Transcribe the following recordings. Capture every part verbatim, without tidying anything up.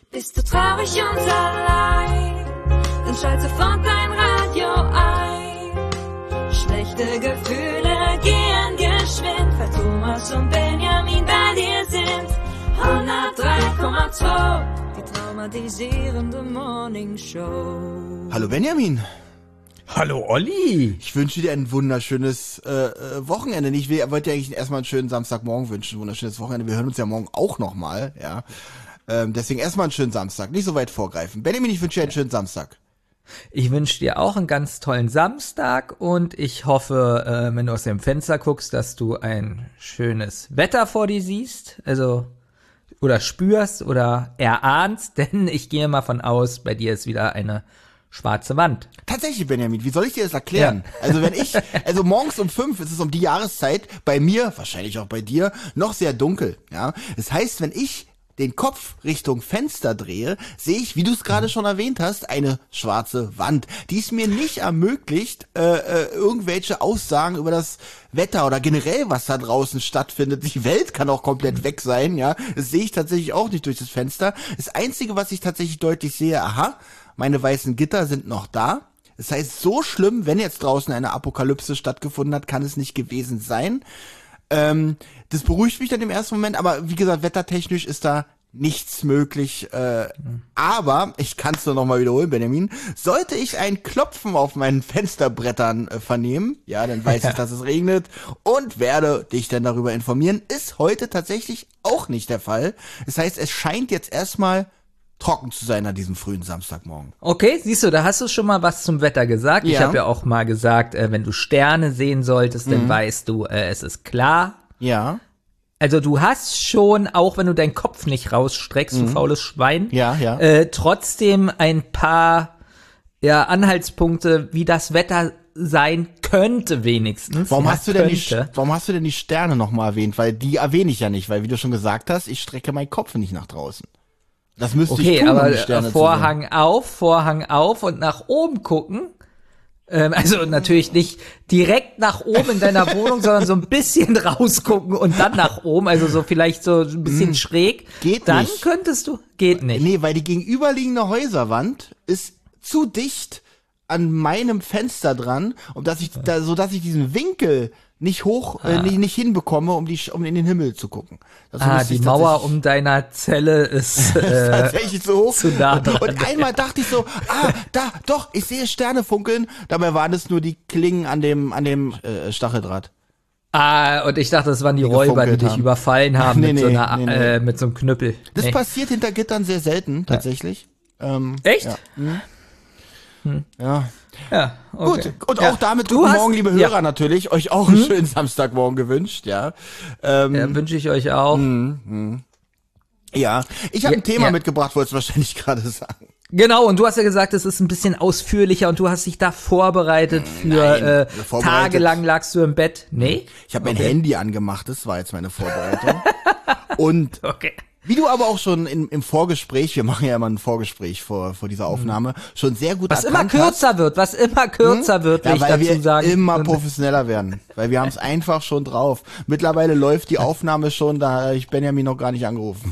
Bist du traurig und allein, dann schalt sofort dein Radio ein. Schlechte Gefühle gehen geschwind, weil Thomas und Benjamin bei dir sind. hundertdrei Komma zwei, die traumatisierende Morning Show. Hallo Benjamin. Hallo Olli. Ich wünsche dir ein wunderschönes äh, Wochenende. Ich will, wollte dir eigentlich erstmal einen schönen Samstagmorgen wünschen, ein wunderschönes Wochenende. Wir hören uns ja morgen auch nochmal, ja. Ähm, deswegen erstmal einen schönen Samstag, nicht so weit vorgreifen. Benjamin, ich wünsche dir einen schönen Samstag. Ich wünsche dir auch einen ganz tollen Samstag und ich hoffe, äh, wenn du aus dem Fenster guckst, dass du ein schönes Wetter vor dir siehst, also oder spürst oder erahnst, denn ich gehe mal von aus, bei dir ist wieder eine schwarze Wand. Tatsächlich, Benjamin, wie soll ich dir das erklären? Ja. Also wenn ich, also morgens um fünf ist es um die Jahreszeit, bei mir, wahrscheinlich auch bei dir, noch sehr dunkel, ja. Das heißt, wenn ich den Kopf Richtung Fenster drehe, sehe ich, wie du es gerade schon erwähnt hast, eine schwarze Wand, die es mir nicht ermöglicht, äh, äh, irgendwelche Aussagen über das Wetter oder generell, was da draußen stattfindet. Die Welt kann auch komplett weg sein, ja. Das sehe ich tatsächlich auch nicht durch das Fenster. Das Einzige, was ich tatsächlich deutlich sehe, aha, meine weißen Gitter sind noch da. Das heißt, so schlimm, wenn jetzt draußen eine Apokalypse stattgefunden hat, kann es nicht gewesen sein. Ähm, das beruhigt mich dann im ersten Moment, aber wie gesagt, wettertechnisch ist da nichts möglich. Äh, mhm. Aber, ich kann es nur noch mal wiederholen, Benjamin, sollte ich ein Klopfen auf meinen Fensterbrettern äh, vernehmen, ja, dann weiß ich, dass es regnet und werde dich dann darüber informieren. Ist heute tatsächlich auch nicht der Fall. Das heißt, es scheint jetzt erstmal trocken zu sein an diesem frühen Samstagmorgen. Okay, siehst du, da hast du schon mal was zum Wetter gesagt. Ja. Ich habe ja auch mal gesagt, äh, wenn du Sterne sehen solltest, mhm. dann weißt du, äh, es ist klar. Ja. Also du hast schon, auch wenn du deinen Kopf nicht rausstreckst, mhm. du faules Schwein, ja, ja. Äh, trotzdem ein paar ja, Anhaltspunkte, wie das Wetter sein könnte wenigstens. Warum ja, hast du denn könnte. die, warum hast du denn die Sterne nochmal erwähnt? Weil die erwähne ich ja nicht, weil wie du schon gesagt hast, ich strecke meinen Kopf nicht nach draußen. Das müsste okay, ich tun, aber um die Sterne Vorhang zu sehen. auf, Vorhang auf und nach oben gucken. Ähm, also natürlich nicht direkt nach oben in deiner Wohnung, sondern so ein bisschen rausgucken und dann nach oben, also so vielleicht so ein bisschen mm, schräg. Geht dann nicht. Dann könntest du, geht nicht. Nee, weil die gegenüberliegende Häuserwand ist zu dicht an meinem Fenster dran, um dass ich da, so dass ich diesen Winkel nicht hoch, ah. äh, nicht, nicht hinbekomme, um die, um in den Himmel zu gucken. Das ah, die Mauer um deiner Zelle ist, äh, tatsächlich so hoch. Zu nah dran. Und, und einmal dachte ich so, ah, da, doch, ich sehe Sterne funkeln. Dabei waren es nur die Klingen an dem, an dem äh, Stacheldraht. Ah, und ich dachte, das waren die, die Räuber, die dich haben. überfallen haben nee, mit, nee, so einer, nee, nee. Äh, mit so einem Knüppel. Das nee. passiert hinter Gittern sehr selten, tatsächlich. Ja. Ähm, Echt? Ja. Hm. Hm. Ja. Ja, okay. Gut, und ja. auch damit du guten hast, Morgen, liebe Hörer, ja. natürlich. Euch auch einen hm? schönen Samstagmorgen gewünscht, ja. Ähm, ja, wünsche ich euch auch. Hm, hm. Ja, ich habe ja, ein Thema ja. mitgebracht, wolltest du wahrscheinlich gerade sagen. Genau, und du hast ja gesagt, es ist ein bisschen ausführlicher und du hast dich da vorbereitet für Nein, äh, vorbereitet. Tagelang lagst du im Bett. Nee? Ich habe okay. mein Handy angemacht, das war jetzt meine Vorbereitung. Und okay. wie du aber auch schon in, im Vorgespräch, wir machen ja immer ein Vorgespräch vor, vor dieser Aufnahme, schon sehr gut was erkannt immer kürzer hast, wird, was immer kürzer hm? wird, will ja, ich weil dazu wir sagen. immer professioneller werden, weil wir haben es einfach schon drauf. Mittlerweile läuft die Aufnahme schon, da habe ich Benjamin noch gar nicht angerufen.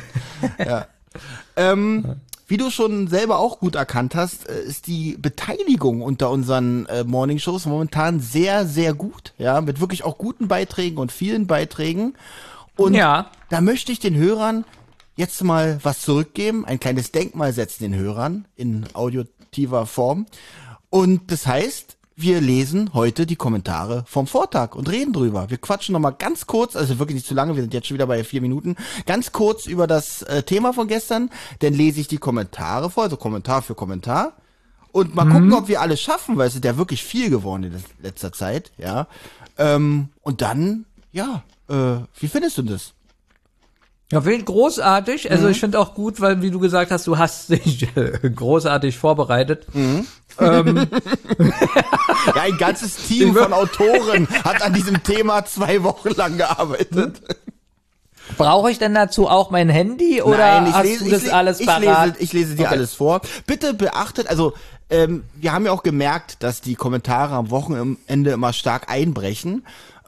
ja. Ähm, wie du schon selber auch gut erkannt hast, ist die Beteiligung unter unseren äh, Morningshows momentan sehr, sehr gut, ja, mit wirklich auch guten Beiträgen und vielen Beiträgen. Und ja. da möchte ich den Hörern jetzt mal was zurückgeben, ein kleines Denkmal setzen den Hörern in auditiver Form. Und das heißt, wir lesen heute die Kommentare vom Vortag und reden drüber. Wir quatschen nochmal ganz kurz, also wirklich nicht zu lange, wir sind jetzt schon wieder bei vier Minuten, ganz kurz über das äh, Thema von gestern. Dann lese ich die Kommentare vor, also Kommentar für Kommentar. Und mal mhm. gucken, ob wir alles schaffen, weil es ist ja wirklich viel geworden in letzter Zeit, ja. Ähm, und dann, ja, äh, wie findest du das? Ja, wild großartig. Also mhm. ich finde auch gut, weil, wie du gesagt hast, du hast dich großartig vorbereitet. Mhm. Ähm. Ja, ein ganzes Team von Autoren hat an diesem Thema zwei Wochen lang gearbeitet. Brauche ich denn dazu auch mein Handy oder Nein, ich hast lese, du das ich, alles ich parat? lese, ich lese dir okay. alles vor. Bitte beachtet, also ähm, wir haben ja auch gemerkt, dass die Kommentare am Wochenende immer stark einbrechen.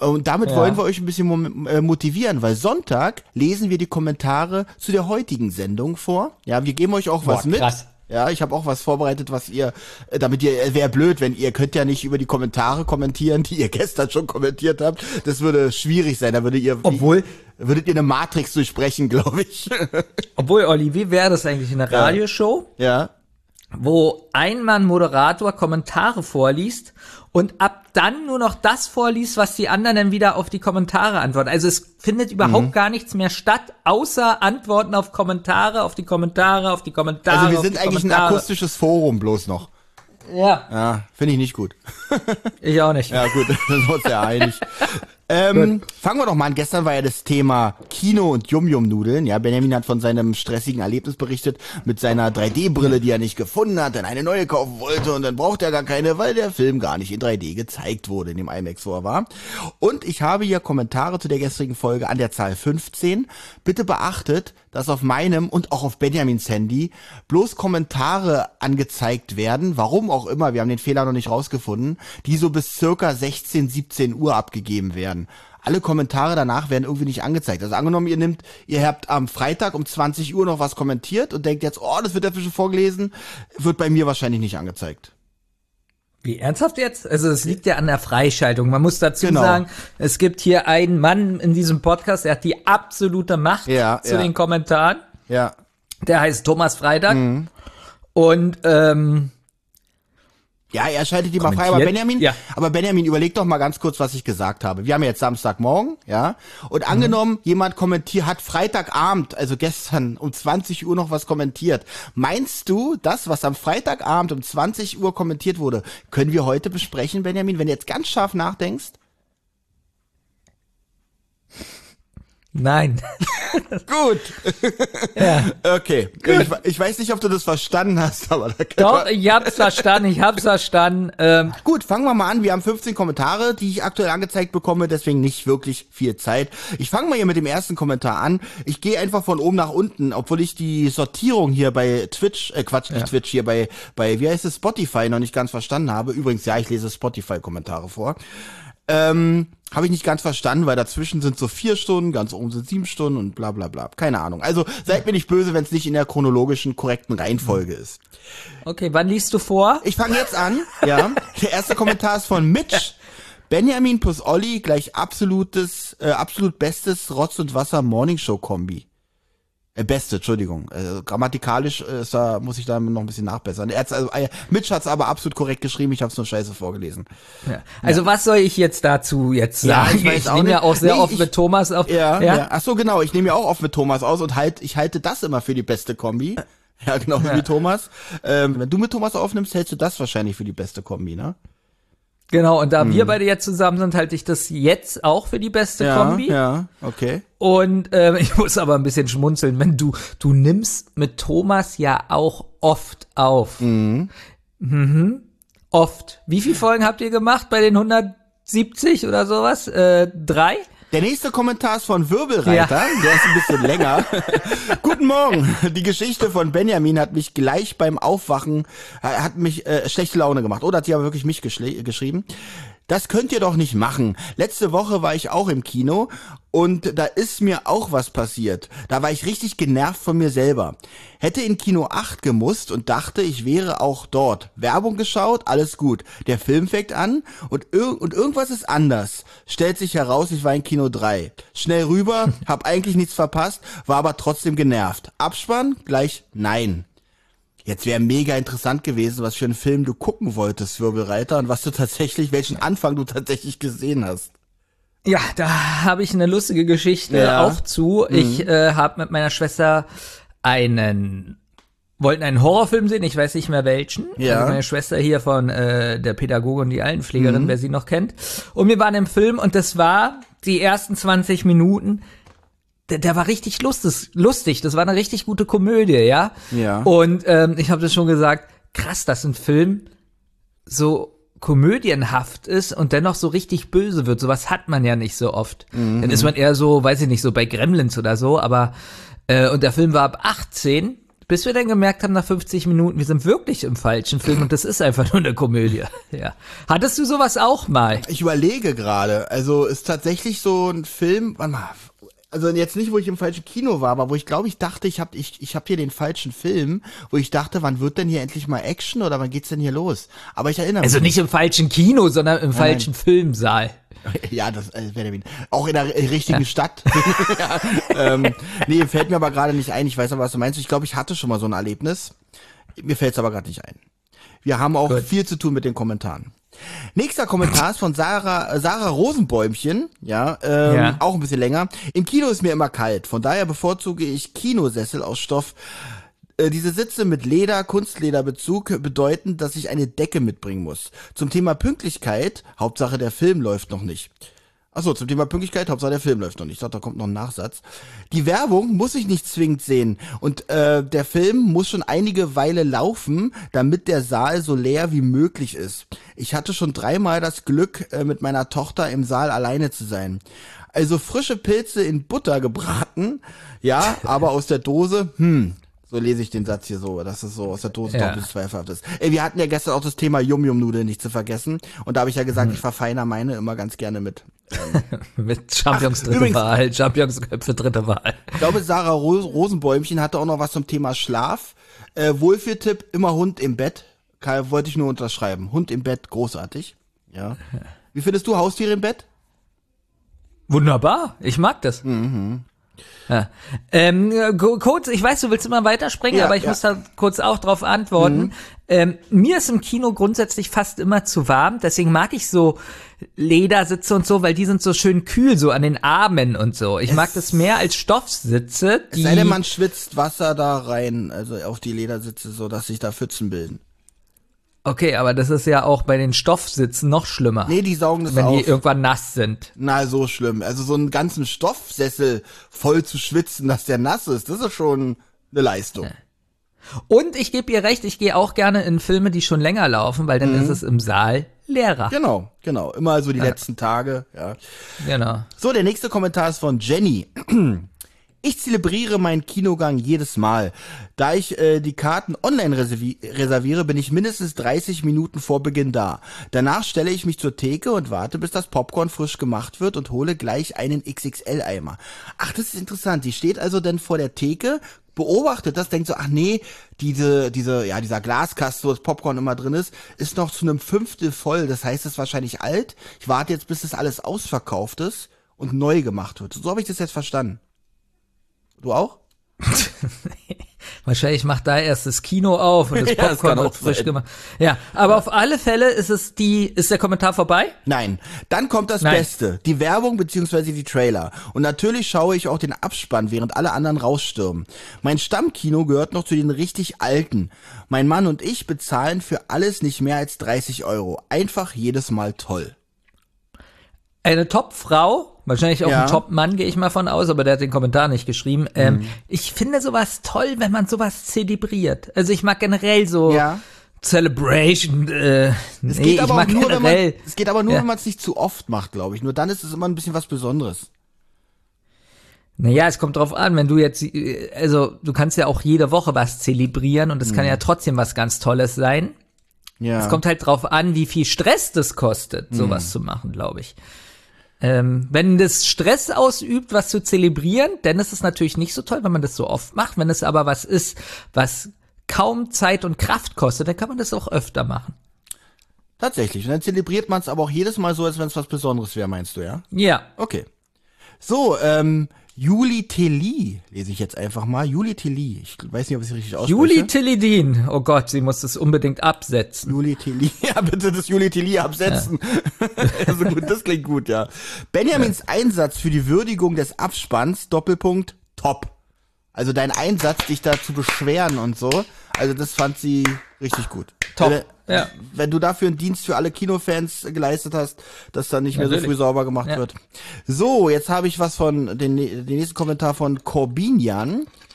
Und damit Ja. wollen wir euch ein bisschen mo- äh, motivieren, weil Sonntag lesen wir die Kommentare zu der heutigen Sendung vor. Ja, wir geben euch auch was Boah, mit. krass. Ja, ich habe auch was vorbereitet, was ihr, äh, damit ihr, äh, wäre blöd, wenn ihr könnt ja nicht über die Kommentare kommentieren, die ihr gestern schon kommentiert habt. Das würde schwierig sein, da würdet ihr, Obwohl- würdet ihr eine Matrix durchbrechen, glaube ich. Obwohl, Olli, wie wäre das eigentlich in einer Radioshow, Ja. wo ein Mann Moderator Kommentare vorliest und ab dann nur noch das vorliest, was die anderen dann wieder auf die Kommentare antworten. Also es findet überhaupt Mhm. gar nichts mehr statt, außer Antworten auf Kommentare, auf die Kommentare, auf die Kommentare. Also wir auf sind die eigentlich ein Kommentare. akustisches Forum bloß noch. Ja, Ja, finde ich nicht gut. ich auch nicht. Ja gut, dann sind wir uns ja einig. Ähm, fangen wir doch mal an. Gestern war ja das Thema Kino und Yum-Yum-Nudeln. Ja, Benjamin hat von seinem stressigen Erlebnis berichtet mit seiner drei D-Brille, die er nicht gefunden hat, dann eine neue kaufen wollte und dann braucht er gar keine, weil der Film gar nicht in drei D gezeigt wurde, in dem IMAX, wo er war. Und ich habe hier Kommentare zu der gestrigen Folge an der Zahl fünfzehn. Bitte beachtet, dass auf meinem und auch auf Benjamins Handy bloß Kommentare angezeigt werden, warum auch immer, wir haben den Fehler noch nicht rausgefunden, die so bis circa sechzehn, siebzehn Uhr abgegeben werden. Alle Kommentare danach werden irgendwie nicht angezeigt. Also angenommen, ihr nimmt, ihr habt am Freitag um zwanzig Uhr noch was kommentiert und denkt jetzt, oh, das wird dafür schon vorgelesen, wird bei mir wahrscheinlich nicht angezeigt. Wie, ernsthaft jetzt? Also es liegt ja an der Freischaltung. Man muss dazu Genau. sagen, es gibt hier einen Mann in diesem Podcast, der hat die absolute Macht Ja, zu ja. den Kommentaren. Ja. Der heißt Thomas Freitag. Mhm. Und ähm, Ja, er schaltet die mal frei, aber Kommentiert? Benjamin, Ja. aber Benjamin, überleg doch mal ganz kurz, was ich gesagt habe. Wir haben ja jetzt Samstagmorgen, ja, und angenommen, jemand kommentiert, hat Freitagabend, also gestern um zwanzig Uhr noch was kommentiert. Meinst du, das, was am Freitagabend um zwanzig Uhr kommentiert wurde, können wir heute besprechen, Benjamin, wenn du jetzt ganz scharf nachdenkst? nein. Gut. Ja. Okay. Ich, ich weiß nicht, ob du das verstanden hast, aber da können Doch, wir- ich hab's verstanden, ich hab's verstanden. Ähm, Gut, fangen wir mal an. Wir haben fünfzehn Kommentare, die ich aktuell angezeigt bekomme, deswegen nicht wirklich viel Zeit. Ich fange mal hier mit dem ersten Kommentar an. Ich gehe einfach von oben nach unten, obwohl ich die Sortierung hier bei Twitch, äh Quatsch, nicht Ja. Twitch, hier bei, bei, wie heißt es, Spotify noch nicht ganz verstanden habe. Übrigens, ja, ich lese Spotify-Kommentare vor. Ähm, habe ich nicht ganz verstanden, weil dazwischen sind so vier Stunden, ganz oben sind sieben Stunden und bla bla bla. Keine Ahnung. Also seid mir nicht böse, wenn es nicht in der chronologischen, korrekten Reihenfolge ist. okay, wann liest du vor? Ich fange jetzt an, ja. Der erste Kommentar ist von Mitch. Benjamin plus Olli gleich absolutes, äh, absolut bestes Rotz- und Wasser-Morningshow-Kombi. Äh, beste, Entschuldigung. Äh, grammatikalisch äh, ist da, muss ich da noch ein bisschen nachbessern. Er hat's, also, äh, Mitch hat's aber absolut korrekt geschrieben, ich habe es nur scheiße vorgelesen. Ja. Also was soll ich jetzt dazu jetzt Ja, sagen? ich weiß auch nehme ja nicht. auch sehr Nee, oft ich- mit Thomas auf. Ja, ja. Ach so, genau. Ich nehme ja auch oft mit Thomas aus und halt, ich halte das immer für die beste Kombi. Ja, genau Ja. wie Thomas. Ähm, wenn du mit Thomas aufnimmst, hältst du das wahrscheinlich für die beste Kombi, ne? Genau, und da wir beide jetzt zusammen sind, halte ich das jetzt auch für die beste Mhm. Ja, Kombi. ja, okay. Und ähm, ich muss aber ein bisschen schmunzeln, wenn du, du nimmst mit Thomas ja auch oft auf. Mhm. Oft. Wie viele Folgen habt ihr gemacht bei den hundertsiebzig oder sowas? Äh, drei? Der nächste Kommentar ist von Wirbelreiter, Ja. der ist ein bisschen länger. Guten Morgen. Die Geschichte von Benjamin hat mich gleich beim Aufwachen, äh, hat mich äh, schlechte Laune gemacht. Oder hat sie aber wirklich mich geschle- geschrieben. Das könnt ihr doch nicht machen. Letzte Woche war ich auch im Kino und da ist mir auch was passiert. Da war ich richtig genervt von mir selber. Hätte in Kino acht gemusst und dachte, ich wäre auch dort. Werbung geschaut, alles gut. Der Film fängt an und, ir- und irgendwas ist anders. Stellt sich heraus, ich war in Kino drei. Schnell rüber, hab eigentlich nichts verpasst, war aber trotzdem genervt. Abspann, gleich nein. Jetzt wäre mega interessant gewesen, was für einen Film du gucken wolltest, Wirbelreiter, und was du tatsächlich, welchen Anfang du tatsächlich gesehen hast. Ja, da habe ich eine lustige Geschichte Ja. auch zu. Ich äh, habe mit meiner Schwester einen wollten einen Horrorfilm sehen, ich weiß nicht mehr welchen. Ja. Also meine Schwester hier von äh, der Pädagogin und die Altenpflegerin, wer sie noch kennt. Und wir waren im Film und das war die ersten zwanzig Minuten. Der, der war richtig lustig, lustig. Das war eine richtig gute Komödie, ja. Ja. Und ähm, ich habe das schon gesagt, krass, dass ein Film so komödienhaft ist und dennoch so richtig böse wird. Sowas hat man ja nicht so oft. Mhm. Dann ist man eher so, weiß ich nicht, so bei Gremlins oder so, aber äh, und der Film war ab achtzehn. Bis wir dann gemerkt haben, nach fünfzig Minuten, wir sind wirklich im falschen Film und das ist einfach nur eine Komödie. Ja. Hattest du sowas auch mal? Ich überlege gerade, also ist tatsächlich so ein Film, warte mal, also jetzt nicht, wo ich im falschen Kino war, aber wo ich glaube, ich dachte, ich habe ich, ich hab hier den falschen Film, wo ich dachte, wann wird denn hier endlich mal Action oder wann geht's denn hier los? Aber ich erinnere mich. Also nicht im falschen Kino, sondern im nein, falschen nein. Filmsaal. Ja, das äh, wäre der auch in der richtigen ja. Stadt. ja, ähm, nee, fällt mir aber gerade nicht ein. Ich weiß aber, was du meinst. Ich glaube, ich hatte schon mal so ein Erlebnis. Mir fällt's aber gerade nicht ein. Wir haben auch Gut. viel zu tun mit den Kommentaren. Nächster Kommentar ist von Sarah, Sarah Rosenbäumchen, ja, ähm, ja, auch ein bisschen länger. Im Kino ist mir immer kalt, von daher bevorzuge ich Kinosessel aus Stoff. Äh, diese Sitze mit Leder, Kunstlederbezug bedeuten, dass ich eine Decke mitbringen muss. Zum Thema Pünktlichkeit, Hauptsache der Film läuft noch nicht. Achso, zum Thema Pünktlichkeit, Hauptsache der Film läuft noch nicht. Ich dachte, da kommt noch ein Nachsatz. Die Werbung muss ich nicht zwingend sehen. Und äh, der Film muss schon einige Weile laufen, damit der Saal so leer wie möglich ist. Ich hatte schon dreimal das Glück, äh, mit meiner Tochter im Saal alleine zu sein. Also frische Pilze in Butter gebraten, ja, aber aus der Dose, hm... So lese ich den Satz hier so, dass es so aus der Dose ja. doppelt zweifelhaft ist. Ey, wir hatten ja gestern auch das Thema Yum-Yum-Nudeln nicht zu vergessen. Und da habe ich ja gesagt, hm. ich verfeiner meine immer ganz gerne mit. Ähm. mit Champions Ach, dritte übrigens, Wahl, Champions-Köpfe dritte Wahl. Ich glaube, Sarah Rosenbäumchen hatte auch noch was zum Thema Schlaf. Äh, Wohlfühltipp, immer Hund im Bett. Kai, wollte ich nur unterschreiben. Hund im Bett, großartig. Ja. Wie findest du Haustiere im Bett? Wunderbar, ich mag das. Mhm. Ja. Ähm, kurz, ich weiß, du willst immer weiterspringen, ja, aber ich ja. muss da kurz auch drauf antworten. Mhm. Ähm, mir ist im Kino grundsätzlich fast immer zu warm, deswegen mag ich so Ledersitze und so, weil die sind so schön kühl, so an den Armen und so. Ich es mag das mehr als Stoffsitze. Die es sei denn, man schwitzt Wasser da rein, also auf die Ledersitze, so dass sich da Pfützen bilden. Okay, aber das ist ja auch bei den Stoffsitzen noch schlimmer. Nee, die saugen das wenn auf. Wenn die irgendwann nass sind. Na, so schlimm. Also so einen ganzen Stoffsessel voll zu schwitzen, dass der nass ist, das ist schon eine Leistung. Ja. Und ich gebe ihr recht, ich gehe auch gerne in Filme, die schon länger laufen, weil dann mhm. ist es im Saal leerer. Genau, genau. Immer so die ja. letzten Tage, ja. Genau. So, der nächste Kommentar ist von Jenny. Ich zelebriere meinen Kinogang jedes Mal. Da ich äh, die Karten online reservi- reserviere, bin ich mindestens dreißig Minuten vor Beginn da. Danach stelle ich mich zur Theke und warte, bis das Popcorn frisch gemacht wird und hole gleich einen X X L-Eimer. Ach, das ist interessant. Die steht also dann vor der Theke, beobachtet das, denkt so, ach nee, diese, diese, ja, dieser Glaskasten, wo das Popcorn immer drin ist, ist noch zu einem Fünftel voll. Das heißt, es ist wahrscheinlich alt. Ich warte jetzt, bis das alles ausverkauft ist und neu gemacht wird. So habe ich das jetzt verstanden. Du auch? Wahrscheinlich macht da erst das Kino auf und das Popcorn ja, wird frisch sein. gemacht. Ja, aber ja. auf alle Fälle ist es die, ist der Kommentar vorbei? Nein. Dann kommt das Nein. Beste. Die Werbung beziehungsweise die Trailer. Und natürlich schaue ich auch den Abspann, während alle anderen rausstürmen. Mein Stammkino gehört noch zu den richtig Alten. Mein Mann und ich bezahlen für alles nicht mehr als dreißig Euro. Einfach jedes Mal toll. Eine Top-Frau, wahrscheinlich auch ja. ein Top-Mann, gehe ich mal von aus, aber der hat den Kommentar nicht geschrieben. Ähm, mhm. Ich finde sowas toll, wenn man sowas zelebriert. Also ich mag generell so ja. Celebration. Äh, es nee, geht aber ich mag auch nur, generell, wenn man, es geht aber nur, ja. wenn man es nicht zu oft macht, glaube ich. Nur dann ist es immer ein bisschen was Besonderes. Naja, es kommt drauf an, wenn du jetzt, also du kannst ja auch jede Woche was zelebrieren und es mhm. kann ja trotzdem was ganz Tolles sein. Ja. Es kommt halt drauf an, wie viel Stress das kostet, sowas mhm. zu machen, glaube ich. Ähm, wenn das Stress ausübt, was zu zelebrieren, dann ist es natürlich nicht so toll, wenn man das so oft macht. Wenn es aber was ist, was kaum Zeit und Kraft kostet, dann kann man das auch öfter machen. Tatsächlich. Und dann zelebriert man es aber auch jedes Mal so, als wenn es was Besonderes wäre, meinst du, ja? Ja. Okay. So, ähm, Juli Telly, lese ich jetzt einfach mal. Juli Telly. Ich weiß nicht, ob ich es richtig ausspreche. Juli Tellidin. Oh Gott, sie muss das unbedingt absetzen. Juli Telly. Ja, bitte das Juli Telly absetzen. Ja. Also gut, das klingt gut, ja. Benjamins ja. Einsatz für die Würdigung des Abspanns, Doppelpunkt, top. Also dein Einsatz, dich da zu beschweren und so. Also das fand sie richtig gut. Top. Wenn, ja. wenn du dafür einen Dienst für alle Kinofans geleistet hast, dass dann nicht mehr Natürlich. so früh sauber gemacht ja. wird. So, jetzt habe ich was von, den, den nächsten Kommentar von Corbinian.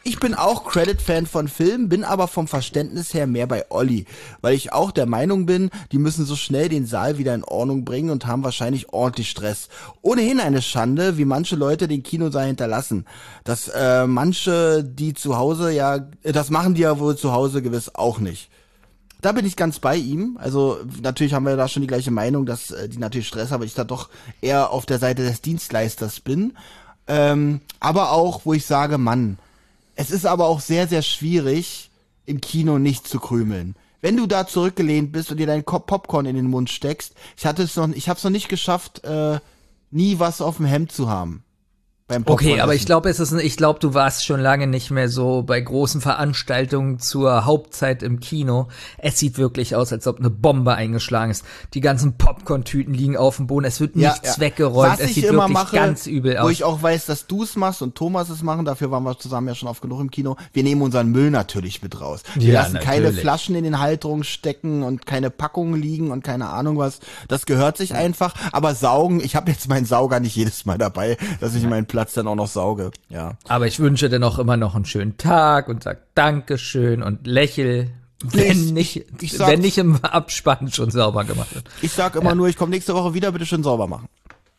Ich bin auch Credit-Fan von Filmen, bin aber vom Verständnis her mehr bei Olli, weil ich auch der Meinung bin, die müssen so schnell den Saal wieder in Ordnung bringen und haben wahrscheinlich ordentlich Stress. Ohnehin eine Schande, wie manche Leute den Kinosaal hinterlassen. Dass äh, manche, die zu Hause ja, das machen die ja wohl zu Hause gewiss auch nicht. Da bin ich ganz bei ihm. Also natürlich haben wir da schon die gleiche Meinung, dass äh, die natürlich Stress haben, aber ich da doch eher auf der Seite des Dienstleisters bin. Ähm, aber auch, wo ich sage, Mann, es ist aber auch sehr, sehr schwierig, im Kino nicht zu krümeln. Wenn du da zurückgelehnt bist und dir deinen Popcorn in den Mund steckst, ich hatte es noch, ich habe es noch nicht geschafft, äh, nie was auf dem Hemd zu haben. Beim Popcorn Okay, aber essen. ich glaube, es ist, ein- ich glaube, du warst schon lange nicht mehr so bei großen Veranstaltungen zur Hauptzeit im Kino. Es sieht wirklich aus, als ob eine Bombe eingeschlagen ist. Die ganzen Popcorn-Tüten liegen auf dem Boden. Es wird Ja, nichts ja. weggeräumt. Was es ich sieht immer wirklich mache, ganz übel wo aus. ich auch weiß, dass du es machst und Thomas es machen, dafür waren wir zusammen ja schon oft genug im Kino. Wir nehmen unseren Müll natürlich mit raus. Wir Ja, lassen keine natürlich. Flaschen in den Halterungen stecken und keine Packungen liegen und keine Ahnung was. Das gehört sich einfach. Aber saugen, ich habe jetzt meinen Sauger nicht jedes Mal dabei, dass ich meinen Platz dann auch noch sauge. Ja. Aber ich wünsche dir noch immer noch einen schönen Tag und sag Dankeschön und lächel, wenn Ich- nicht, ich- ich sag- wenn nicht im Abspann schon sauber gemacht wird. Ich sag immer nur, ich komme nächste Woche wieder, bitte schön sauber machen.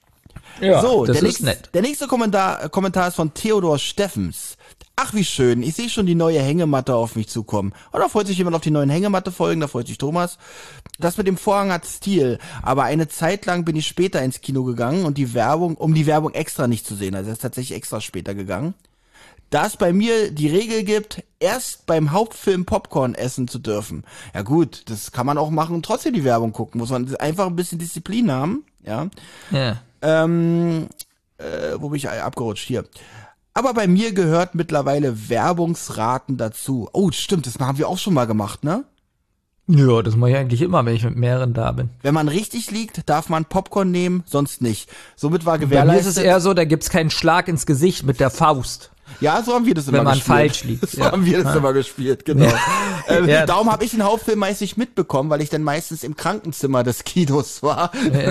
Ja, So, das der, ist nächste, nett. der nächste Kommentar, äh, Kommentar ist von Theodor Steffens. Ach, wie schön. Ich sehe schon die neue Hängematte auf mich zukommen. Und da freut sich jemand auf die neuen Hängematte-Folgen, da freut sich Thomas. Das mit dem Vorhang hat Stil, aber eine Zeit lang bin ich später ins Kino gegangen und die Werbung, um die Werbung extra nicht zu sehen. Also er ist tatsächlich extra später gegangen. Da es bei mir die Regel gibt, erst beim Hauptfilm Popcorn essen zu dürfen. Ja gut, das kann man auch machen und trotzdem die Werbung gucken. Muss man einfach ein bisschen Disziplin haben, ja. Ja. Ähm, äh, wo bin ich abgerutscht? Hier. Aber bei mir gehört mittlerweile Werbungsraten dazu. Oh, stimmt, das haben wir auch schon mal gemacht, ne? Ja, das mache ich eigentlich immer, wenn ich mit mehreren da bin. Wenn man richtig liegt, darf man Popcorn nehmen, sonst nicht. Somit war Bei mir ist gewährleistet. es eher so, da gibt's keinen Schlag ins Gesicht mit der Faust. Ja, so haben wir das immer Wenn man gespielt. falsch liegt, So ja. haben wir das immer gespielt, genau. ähm, Ja. Darum habe ich den Hauptfilm meist nicht mitbekommen, weil ich dann meistens im Krankenzimmer des Kinos war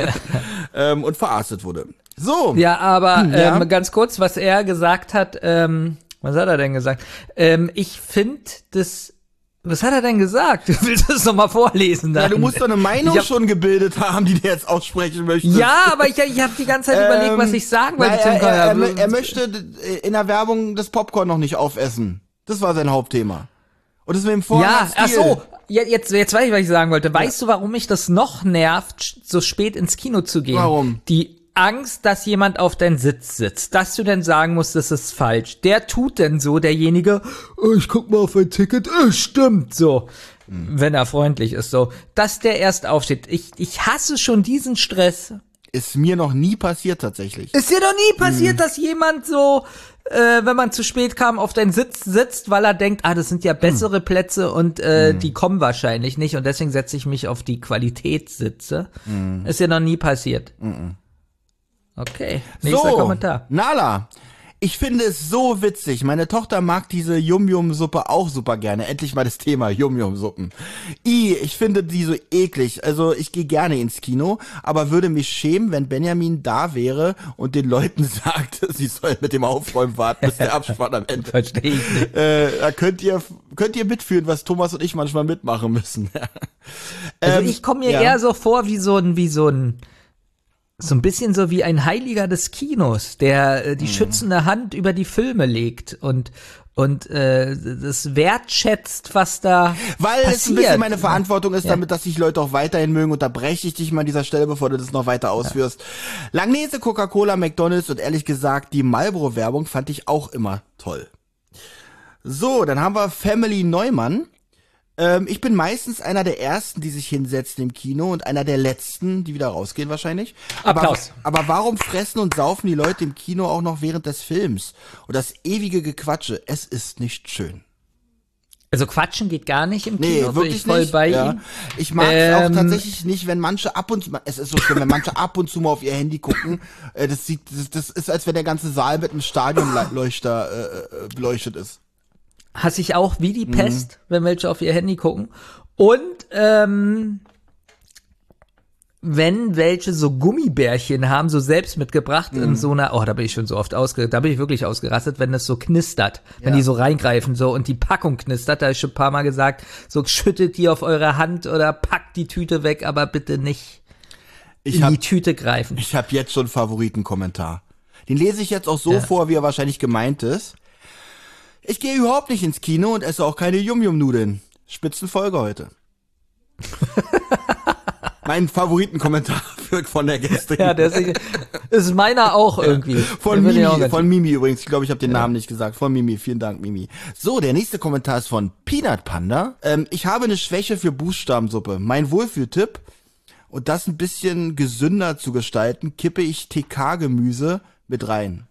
ähm, und verarztet wurde. So. Ja, aber ähm, Ja. ganz kurz, was er gesagt hat, ähm, was hat er denn gesagt? Ähm, ich finde das, was hat er denn gesagt? Du willst es nochmal vorlesen? Ja, Dann? du musst doch eine Meinung Ich hab- schon gebildet haben, die du jetzt aussprechen möchtest. Ja, aber ich, ich habe die ganze Zeit überlegt, was ich sagen wollte. Ähm, Na, er, zum er, er, Konrad. er möchte d- in der Werbung das Popcorn noch nicht aufessen. Das war sein Hauptthema. Und das mit dem Vorhang Ja, hat ach Stil. so, ja, jetzt, jetzt weiß ich, was ich sagen wollte. Weißt du, warum mich das noch nervt, sch- so spät ins Kino zu gehen? Warum? Die Angst, dass jemand auf deinen Sitz sitzt, dass du dann sagen musst, das ist falsch. Der tut denn so, derjenige, oh, ich guck mal auf ein Ticket, oh, stimmt, so. Wenn er freundlich ist, so. Dass der erst aufsteht. Ich, ich hasse schon diesen Stress. Ist mir noch nie passiert tatsächlich. Ist dir doch nie passiert, dass jemand so, äh, wenn man zu spät kam, auf deinen Sitz sitzt, weil er denkt, ah, das sind ja bessere Plätze und äh, die kommen wahrscheinlich nicht und deswegen setze ich mich auf die Qualitätssitze. Ist dir noch nie passiert. Okay, nächster so, Kommentar. Nala. Ich finde es so witzig. Meine Tochter mag diese Yum-Yum-Suppe auch super gerne. Endlich mal das Thema Yum-Yum-Suppen. I, ich finde die so eklig. Also ich gehe gerne ins Kino, aber würde mich schämen, wenn Benjamin da wäre und den Leuten sagt, sie sollen mit dem Aufräumen warten, bis der Abspann am Ende. Verstehe ich nicht. Äh, da könnt ihr könnt ihr mitfühlen, was Thomas und ich manchmal mitmachen müssen. Also Ähm, ich komme mir ja. eher so vor wie so ein, wie so ein, so ein bisschen so wie ein Heiliger des Kinos, der äh, die schützende Hand über die Filme legt und und äh, das wertschätzt, was da Weil passiert. es ein bisschen meine Verantwortung ist, Ja. damit, dass sich Leute auch weiterhin mögen. Unterbreche ich dich mal an dieser Stelle, bevor du das noch weiter ausführst. Langnese, Coca-Cola, McDonald's und ehrlich gesagt, die Marlboro-Werbung fand ich auch immer toll. So, dann haben wir Family Neumann. Ähm, ich bin meistens einer der Ersten, die sich hinsetzen im Kino und einer der Letzten, die wieder rausgehen wahrscheinlich. Applaus. Aber, aber warum fressen und saufen die Leute im Kino auch noch während des Films? Und das ewige Gequatsche, es ist nicht schön. Also Quatschen geht gar nicht im Nee, Kino, bin wirklich ich voll nicht. bei ja. ihm. Ich mag es auch Ähm, tatsächlich nicht, wenn manche ab und zu, es ist so schlimm, wenn manche ab und zu mal auf ihr Handy gucken. Äh, das sieht, das, das ist, als wenn der ganze Saal mit einem Stadionleuchter äh, äh, beleuchtet ist. Hasse ich auch wie Mhm. die Pest, wenn welche auf ihr Handy gucken. Und ähm, wenn welche so Gummibärchen haben, so selbst mitgebracht Mhm. in so einer, oh, da bin ich schon so oft ausgerastet, da bin ich wirklich ausgerastet, wenn das so knistert, wenn Ja. die so reingreifen so und die Packung knistert, da hab ich schon ein paar Mal gesagt, so schüttet die auf eure Hand oder packt die Tüte weg, aber bitte nicht Ich in hab, die Tüte greifen. ich hab jetzt schon einen Favoritenkommentar. Den lese ich jetzt auch so Ja. vor, wie er wahrscheinlich gemeint ist. Ich gehe überhaupt nicht ins Kino und esse auch keine Yum-Yum-Nudeln. Spitzenfolge heute. Mein Favoritenkommentar von der Gäste. Ja, der ist, ist meiner auch irgendwie. Von Der will ich auch Mimi, ganz- von Mimi übrigens. Ich glaube, ich habe den Namen nicht gesagt. Von Mimi. Vielen Dank, Mimi. So, der nächste Kommentar ist von Peanut Panda. Ähm, ich habe eine Schwäche für Buchstabensuppe. Mein Wohlfühltipp, und das ein bisschen gesünder zu gestalten, kippe ich T K-Gemüse mit rein.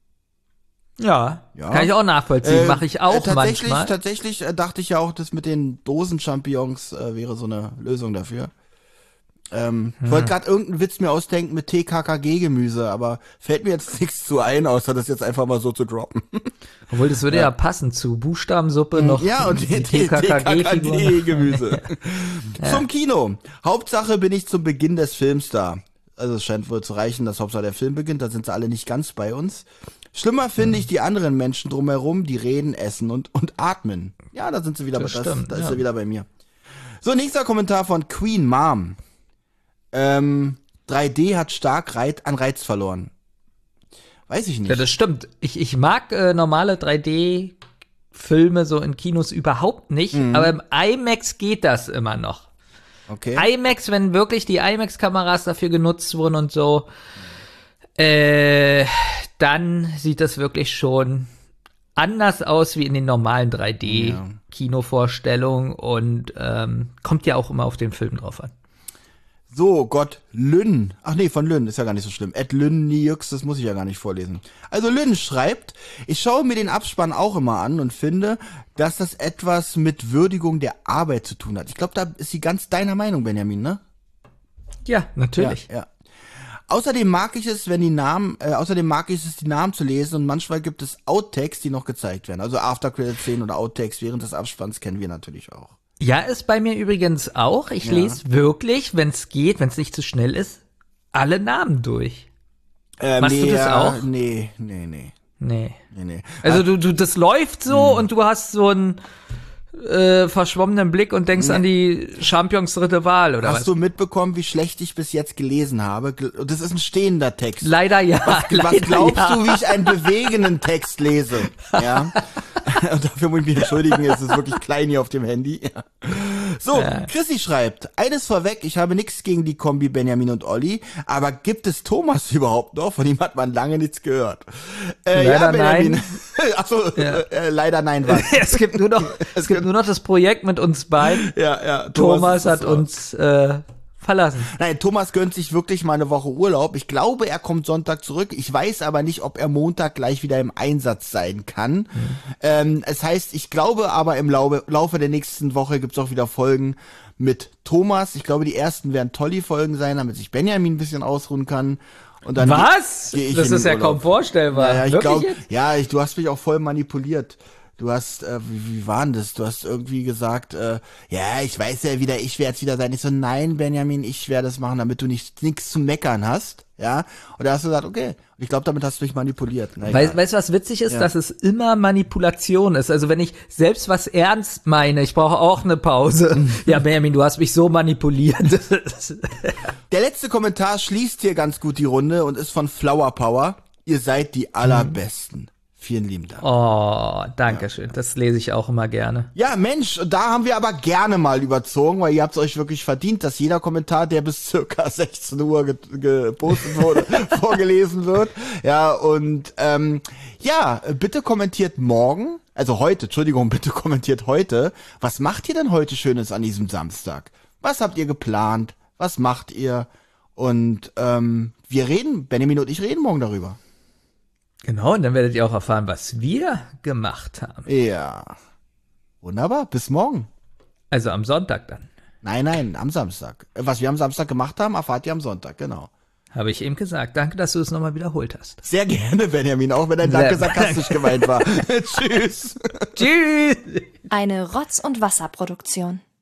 Ja, Ja. kann ich auch nachvollziehen, Äh, mache ich auch äh, tatsächlich, manchmal. Tatsächlich äh, dachte ich ja auch, das mit den Dosen-Champignons äh, wäre so eine Lösung dafür. Ähm, Ich wollte gerade irgendeinen Witz mir ausdenken mit T K K G-Gemüse, aber fällt mir jetzt nichts zu ein, außer das jetzt einfach mal so zu droppen. Obwohl, das würde ja, passen zu Buchstabensuppe noch. Ja, und die T K K G-Figur. G-Gemüse. Zum Kino. Hauptsache bin ich zum Beginn des Films da. Also es scheint wohl zu reichen, dass Hauptsache der Film beginnt, da sind sie alle nicht ganz bei uns. Schlimmer finde ich die anderen Menschen drumherum, die reden, essen und, und atmen. Ja, da sind sie wieder, Das bei, das, stimmt, da ist ja. er wieder bei mir. So, nächster Kommentar von Queen Mom. Ähm, drei D hat stark Reit, an Reiz verloren. Weiß ich nicht. Ja, das stimmt. Ich, ich mag äh, normale drei D-Filme so in Kinos überhaupt nicht, Mhm. aber im IMAX geht das immer noch. okay. IMAX, wenn wirklich die IMAX-Kameras dafür genutzt wurden und so, äh, dann sieht das wirklich schon anders aus wie in den normalen drei D-Kinovorstellungen und ähm, kommt ja auch immer auf den Film drauf an. So, Gott, Lynn. Ach nee, von Lynn, ist ja gar nicht so schlimm. Ed Lynn Niux, das muss ich ja gar nicht vorlesen. Also Lynn schreibt, ich schaue mir den Abspann auch immer an und finde, dass das etwas mit Würdigung der Arbeit zu tun hat. Ich glaube, da ist sie ganz deiner Meinung, Benjamin, ne? Ja, natürlich. Ja, ja. Außerdem mag ich es, wenn die Namen, äh, außerdem mag ich es, die Namen zu lesen und manchmal gibt es Outtakes, die noch gezeigt werden. Also After-Credit-Szenen oder Outtakes während des Abspanns kennen wir natürlich auch. Ja, ist bei mir übrigens auch. Ich Ja. lese wirklich, wenn es geht, wenn es nicht zu schnell ist, alle Namen durch. Ähm, Machst du nee, das ja, auch? Nee, nee, nee, Nee. nee, nee. Also du, du, das läuft so und du hast so einen äh, verschwommenen Blick und denkst an die Champions dritte Wahl oder Hast was? du mitbekommen, wie schlecht ich bis jetzt gelesen habe? Gl- Das ist ein stehender Text. Leider ja. Was, was leider glaubst ja. du, wie ich einen bewegenden Text lese? Ja. Und dafür muss ich mich entschuldigen, es ist wirklich klein hier auf dem Handy. Ja. So, Chrissy schreibt, eines vorweg, ich habe nichts gegen die Kombi Benjamin und Olli, aber gibt es Thomas überhaupt noch? Von ihm hat man lange nichts gehört. Äh, ja, Leider Benjamin. nein. Achso, Ja. äh, leider nein, was? Es gibt nur noch, es gibt nur noch das Projekt mit uns beiden. Ja, ja. Thomas ist hat raus. uns äh, verlassen. Nein, Thomas gönnt sich wirklich mal eine Woche Urlaub. Ich glaube, er kommt Sonntag zurück. Ich weiß aber nicht, ob er Montag gleich wieder im Einsatz sein kann. Mhm. Ähm, es heißt, ich glaube aber im Laufe, Laufe der nächsten Woche gibt's auch wieder Folgen mit Thomas. Ich glaube, die ersten werden Tolli-Folgen sein, damit sich Benjamin ein bisschen ausruhen kann. Und dann Was? geh- geh ich Das in ist den ja Urlaub. kaum vorstellbar. Ja, ja, ich Wirklich glaube, jetzt? ja, ich, du hast mich auch voll manipuliert. Du hast, äh, wie, wie war denn das? Du hast irgendwie gesagt, äh, ja, ich weiß ja wieder, ich werde es wieder sein. Ich so, nein, Benjamin, ich werde es machen, damit du nicht nichts zu meckern hast. Ja, und da hast du gesagt, okay. Und ich glaube, damit hast du mich manipuliert. Na, egal. Weißt, weißt du, was witzig ist? Ja. Dass es immer Manipulation ist. Also wenn ich selbst was ernst meine, ich brauche auch eine Pause. Ja, Benjamin, du hast mich so manipuliert. Der letzte Kommentar schließt hier ganz gut die Runde und ist von Flower Power. Ihr seid die allerbesten. Vielen lieben Dank. Oh, danke schön. Das lese ich auch immer gerne. Ja, Mensch, da haben wir aber gerne mal überzogen, weil ihr habt es euch wirklich verdient, dass jeder Kommentar, der bis circa sechzehn Uhr ge- gepostet wurde, vorgelesen wird. Ja, und ähm, ja, bitte kommentiert morgen, also heute, Entschuldigung, bitte kommentiert heute. Was macht ihr denn heute Schönes an diesem Samstag? Was habt ihr geplant? Was macht ihr? Und ähm, wir reden, Benjamin und ich reden morgen darüber. Genau, und dann werdet ihr auch erfahren, was wir gemacht haben. Ja. Wunderbar, bis morgen. Also am Sonntag dann. Nein, nein, am Samstag. Was wir am Samstag gemacht haben, erfahrt ihr am Sonntag, genau. Habe ich eben gesagt. Danke, dass du es nochmal wiederholt hast. Sehr gerne, Benjamin, auch wenn dein Danke Sehr- sarkastisch gemeint war. Tschüss. Tschüss! Eine Rotz- und Wasserproduktion.